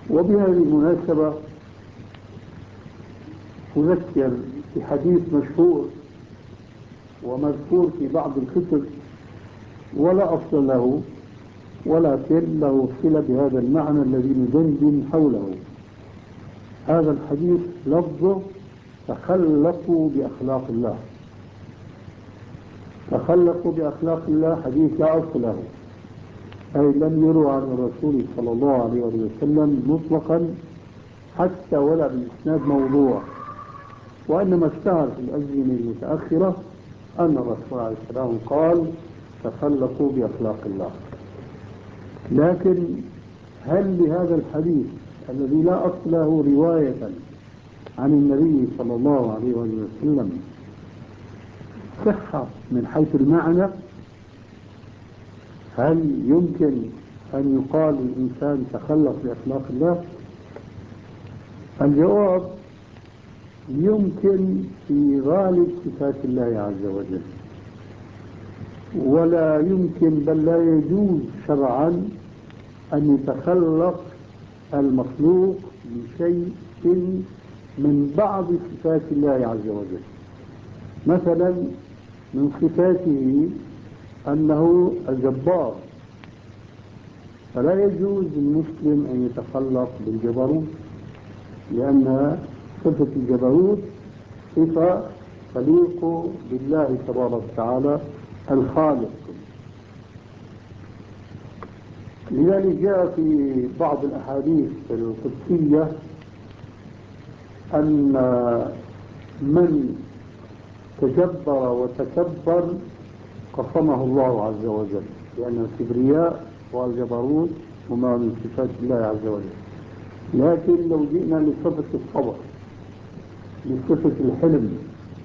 وبهذه المناسبة أذكر بحديث مشهور ومذكور في بعض الكتب ولا أصل له، ولكن له صلة بهذا المعنى الذي ندندن حوله. هذا الحديث لفظه: تخلقوا بأخلاق الله. تخلقوا بأخلاق الله حديث لا أصل له، أي لم يروى عن الرسول صلى الله عليه وسلم مطلقا حتى ولا بالإسناد موضوع، وإنما اشتهر في الأزمنة المتأخرة أن الرسول عليه السلام قال: تخلقوا بأخلاق الله. لكن هل لهذا الحديث الذي لا أصل له رواية عن النبي صلى الله عليه وسلم صحة من حيث المعنى؟ هل يمكن أن يقال للإنسان تخلق بأخلاق الله؟ الجواب: يمكن في غالب صفات الله عز وجل، ولا يمكن بل لا يجوز شرعا أن يتخلق المخلوق بشيء من بعض صفات الله عز وجل. مثلا من صفاته أنه الجبار، فلا يجوز للمسلم أن يتخلق بالجبروت، لأن صفة الجبروت صفة تليق بالله تبارك وتعالى الخالق. لذلك جاء في بعض الأحاديث القدسية أن من تجبر وتكبر قصمه الله عز وجل، لأن الكبرياء والجبروت هما من صفات الله عز وجل. لكن لو جئنا لصفة الصبر، لصفة الحلم،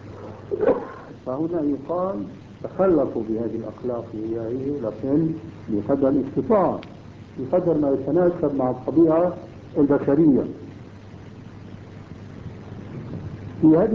فهنا يقال تخلقوا بهذه الأخلاق الإلهية، لكن بقدر الاستطاعة، بقدر ما يتناسب مع الطبيعة البشرية. في هذه